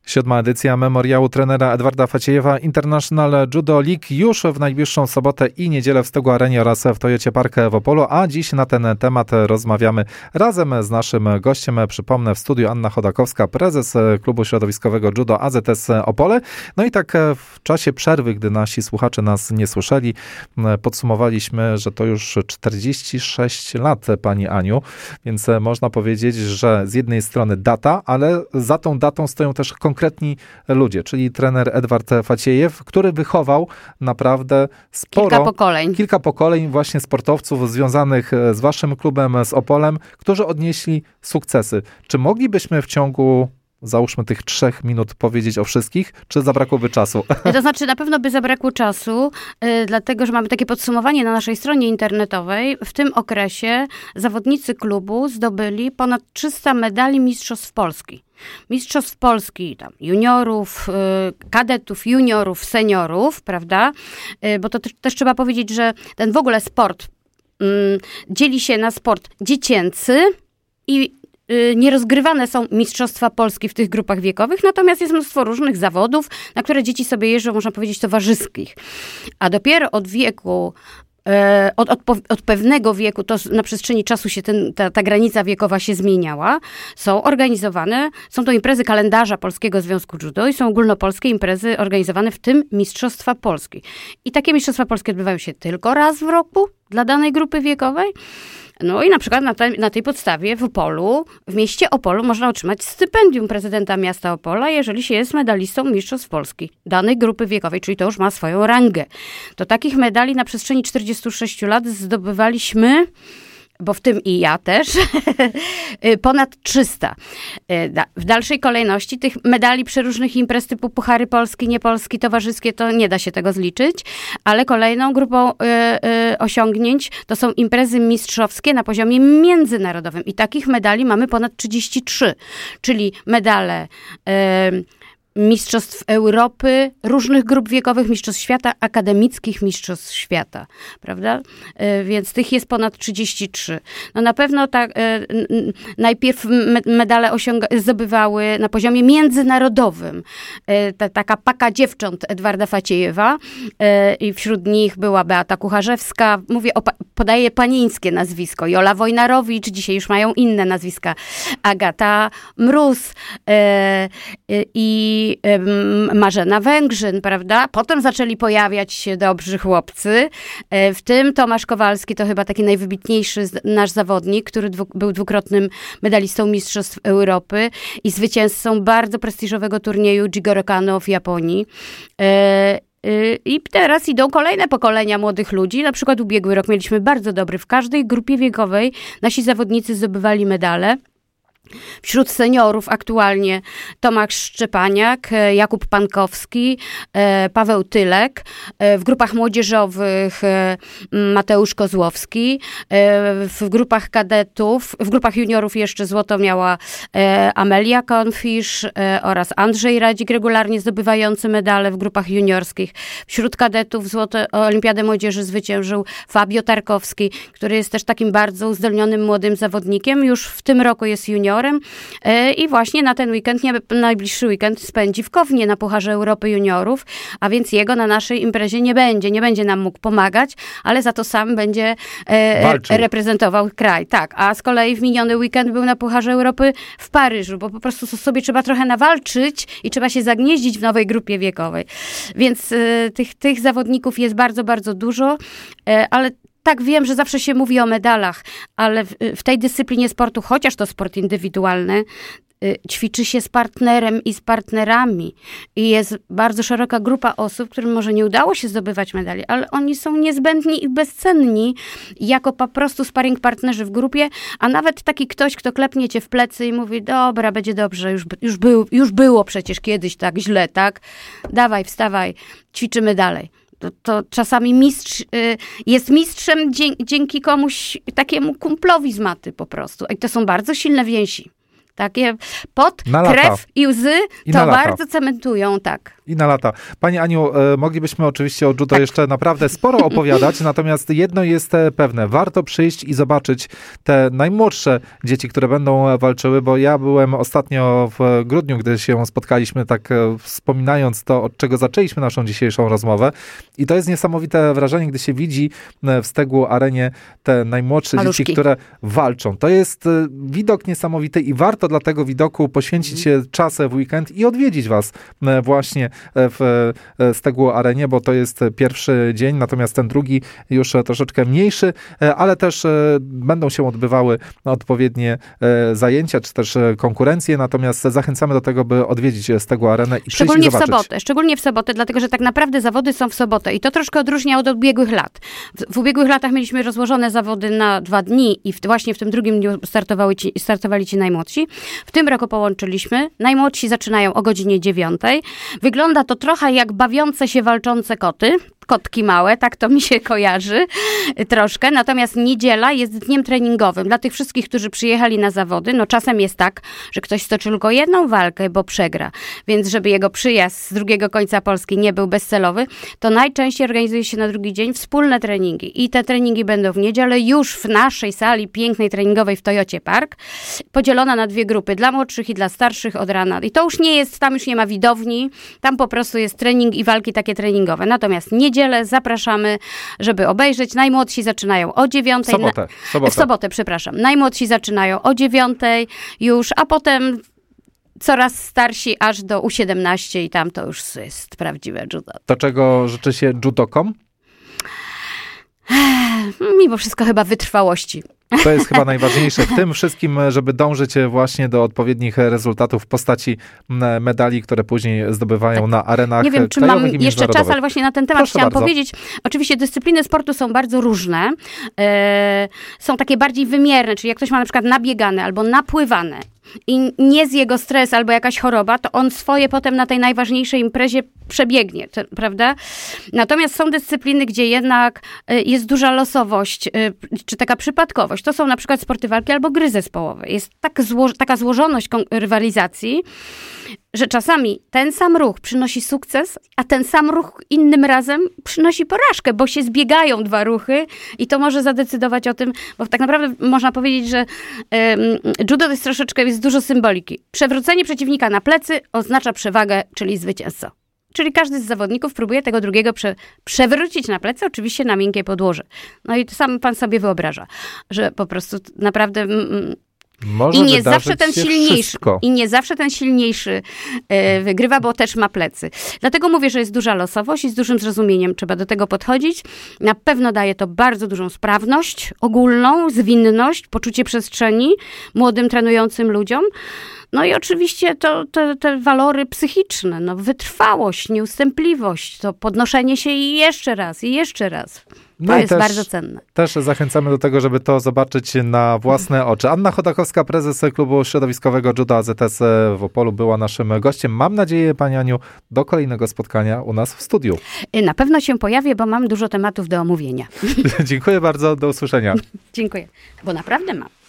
7. edycja memoriału trenera Edwarda Faciejewa International Judo League już w najbliższą sobotę i niedzielę w Stogu Arenie oraz w Toyocie Park w Opolu, a dziś na ten temat rozmawiamy razem z naszym gościem. Przypomnę, w studiu Anna Chodakowska, prezes Klubu Środowiskowego Judo AZS Opole. No i tak w czasie przerwy, gdy nasi słuchacze nas nie słyszeli, podsumowaliśmy, że to już 46 lat, pani Aniu, więc można powiedzieć, że z jednej strony data, ale za tą datą stoją też konkretni ludzie, czyli trener Edward Faciejew, który wychował naprawdę sporo, kilka pokoleń właśnie sportowców związanych z waszym klubem, z Opolem, którzy odnieśli sukcesy. Czy moglibyśmy w ciągu, załóżmy, tych 3 minut powiedzieć o wszystkich, czy zabrakłoby czasu? To znaczy, na pewno by zabrakło czasu, dlatego, że mamy takie podsumowanie na naszej stronie internetowej. W tym okresie zawodnicy klubu zdobyli ponad 300 medali Mistrzostw Polski. Mistrzostw Polski, tam juniorów, kadetów, juniorów, seniorów, prawda? Bo to też trzeba powiedzieć, że ten w ogóle sport dzieli się na sport dziecięcy i nierozgrywane są Mistrzostwa Polski w tych grupach wiekowych, natomiast jest mnóstwo różnych zawodów, na które dzieci sobie jeżdżą, można powiedzieć, towarzyskich. A dopiero od wieku, od pewnego wieku, to na przestrzeni czasu się ta granica wiekowa się zmieniała, są organizowane, są to imprezy kalendarza Polskiego Związku Judo i są ogólnopolskie imprezy organizowane, w tym Mistrzostwa Polski. I takie Mistrzostwa Polskie odbywają się tylko raz w roku dla danej grupy wiekowej. No i na przykład na tej podstawie w Opolu, w mieście Opolu można otrzymać stypendium prezydenta miasta Opola, jeżeli się jest medalistą Mistrzostw Polski danej grupy wiekowej, czyli to już ma swoją rangę. To takich medali na przestrzeni 46 lat zdobywaliśmy, bo w tym i ja też, ponad 300. W dalszej kolejności tych medali przeróżnych imprez typu Puchary Polski, Niepolski, towarzyskie, to nie da się tego zliczyć, ale kolejną grupą osiągnięć to są imprezy mistrzowskie na poziomie międzynarodowym i takich medali mamy ponad 33, czyli medale Mistrzostw Europy, różnych grup wiekowych, Mistrzostw Świata, akademickich Mistrzostw Świata, prawda? Więc tych jest ponad 33. No na pewno najpierw medale zdobywały na poziomie międzynarodowym taka paka dziewcząt Edwarda Faciejewa i wśród nich była Beata Kucharzewska, podaję panieńskie nazwisko, Jola Wojnarowicz, dzisiaj już mają inne nazwiska, Agata Mróz i Marzena Węgrzyn, prawda? Potem zaczęli pojawiać się dobrzy chłopcy, w tym Tomasz Kowalski, to chyba taki najwybitniejszy nasz zawodnik, który był dwukrotnym medalistą Mistrzostw Europy i zwycięzcą bardzo prestiżowego turnieju Jigoro Kano w Japonii. I teraz idą kolejne pokolenia młodych ludzi. Na przykład ubiegły rok mieliśmy bardzo dobry. W każdej grupie wiekowej nasi zawodnicy zdobywali medale. Wśród seniorów aktualnie Tomasz Szczepaniak, Jakub Pankowski, Paweł Tylek. W grupach młodzieżowych Mateusz Kozłowski. W grupach kadetów, w grupach juniorów jeszcze złoto miała Amelia Konfisz oraz Andrzej Radzik, regularnie zdobywający medale w grupach juniorskich. Wśród kadetów złoto Olimpiadę Młodzieży zwyciężył Fabio Tarkowski, który jest też takim bardzo uzdolnionym młodym zawodnikiem. Już w tym roku jest juniorem i właśnie na ten weekend, najbliższy weekend spędzi w Kownie na Pucharze Europy Juniorów, a więc jego na naszej imprezie nie będzie nam mógł pomagać, ale za to sam będzie reprezentował kraj. Tak, a z kolei w miniony weekend był na Pucharze Europy w Paryżu, bo po prostu sobie trzeba trochę nawalczyć i trzeba się zagnieździć w nowej grupie wiekowej. Więc tych zawodników jest bardzo, bardzo dużo, ale tak, wiem, że zawsze się mówi o medalach, ale w tej dyscyplinie sportu, chociaż to sport indywidualny, ćwiczy się z partnerem i z partnerami. I jest bardzo szeroka grupa osób, którym może nie udało się zdobywać medali, ale oni są niezbędni i bezcenni jako po prostu sparring partnerzy w grupie, a nawet taki ktoś, kto klepnie cię w plecy i mówi, dobra, będzie dobrze, już było przecież kiedyś tak źle, tak? Dawaj, wstawaj, ćwiczymy dalej. To czasami mistrz jest mistrzem dzięki komuś, takiemu kumplowi z maty po prostu. I to są bardzo silne więzi. Takie pot, krew i łzy to bardzo cementują, tak. I na lata. Pani Aniu, moglibyśmy oczywiście o judo jeszcze naprawdę sporo opowiadać, natomiast jedno jest pewne. Warto przyjść i zobaczyć te najmłodsze dzieci, które będą walczyły, bo ja byłem ostatnio w grudniu, gdy się spotkaliśmy, tak wspominając to, od czego zaczęliśmy naszą dzisiejszą rozmowę. I to jest niesamowite wrażenie, gdy się widzi w Stegło Arenie te najmłodsze Maluszki. dzieci, które walczą. To jest widok niesamowity i warto dla tego widoku poświęcić czas w weekend i odwiedzić was właśnie w Stegło Arenie, bo to jest pierwszy dzień, natomiast ten drugi już troszeczkę mniejszy, ale też będą się odbywały odpowiednie zajęcia, czy też konkurencje, natomiast zachęcamy do tego, by odwiedzić Stegło Arenę i przyjść i zobaczyć. Szczególnie w sobotę, dlatego że tak naprawdę zawody są w sobotę i to troszkę odróżnia od ubiegłych lat. W ubiegłych latach mieliśmy rozłożone zawody na 2 dni i właśnie w tym drugim dniu startowali ci najmłodsi. W tym roku połączyliśmy. Najmłodsi zaczynają o godzinie 9. Wygląda to trochę jak bawiące się walczące koty. Kotki małe, tak to mi się kojarzy troszkę. Natomiast niedziela jest dniem treningowym. Dla tych wszystkich, którzy przyjechali na zawody, no czasem jest tak, że ktoś stoczy tylko jedną walkę, bo przegra. Więc żeby jego przyjazd z drugiego końca Polski nie był bezcelowy, to najczęściej organizuje się na drugi dzień wspólne treningi. I te treningi będą w niedzielę już w naszej sali pięknej treningowej w Toyocie Park, podzielona na 2 grupy, dla młodszych i dla starszych od rana. I to już nie jest, tam już nie ma widowni, tam po prostu jest trening i walki takie treningowe. Natomiast niedzielę zapraszamy, żeby obejrzeć. Najmłodsi zaczynają o 9. W sobotę, przepraszam. Najmłodsi zaczynają o 9 już, a potem coraz starsi aż do U17 i tam to już jest prawdziwe judo. To czego życzy się judokom? Mimo wszystko chyba wytrwałości. To jest chyba najważniejsze w tym wszystkim, żeby dążyć właśnie do odpowiednich rezultatów w postaci medali, które później zdobywają na arenach krajowych. Nie wiem, czy mam jeszcze czas, ale właśnie na ten temat chciałam bardzo powiedzieć. Oczywiście dyscypliny sportu są bardzo różne. Są takie bardziej wymierne, czyli jak ktoś ma na przykład nabiegane albo napływane i nie z jego stres albo jakaś choroba, to on swoje potem na tej najważniejszej imprezie przebiegnie, prawda? Natomiast są dyscypliny, gdzie jednak jest duża losowość, czy taka przypadkowość. To są na przykład sporty walki albo gry zespołowe. Jest taka złożoność rywalizacji, że czasami ten sam ruch przynosi sukces, a ten sam ruch innym razem przynosi porażkę, bo się zbiegają 2 ruchy i to może zadecydować o tym, bo tak naprawdę można powiedzieć, że judo to jest troszeczkę, jest dużo symboliki. Przewrócenie przeciwnika na plecy oznacza przewagę, czyli zwycięzcę. Czyli każdy z zawodników próbuje tego drugiego przewrócić na plecy, oczywiście na miękkie podłoże. No i to sam pan sobie wyobraża, że po prostu naprawdę... I nie zawsze ten silniejszy. I nie zawsze ten silniejszy wygrywa, bo też ma plecy. Dlatego mówię, że jest duża losowość i z dużym zrozumieniem trzeba do tego podchodzić. Na pewno daje to bardzo dużą sprawność ogólną, zwinność, poczucie przestrzeni młodym, trenującym ludziom. No i oczywiście te walory psychiczne, no wytrwałość, nieustępliwość, to podnoszenie się i jeszcze raz, i jeszcze raz. To jest bardzo cenne. Też zachęcamy do tego, żeby to zobaczyć na własne oczy. Anna Chodakowska, prezes Klubu Środowiskowego Judo AZS w Opolu, była naszym gościem. Mam nadzieję, pani Aniu, do kolejnego spotkania u nas w studiu. Na pewno się pojawię, bo mam dużo tematów do omówienia. Dziękuję bardzo, do usłyszenia. Dziękuję, bo naprawdę mam.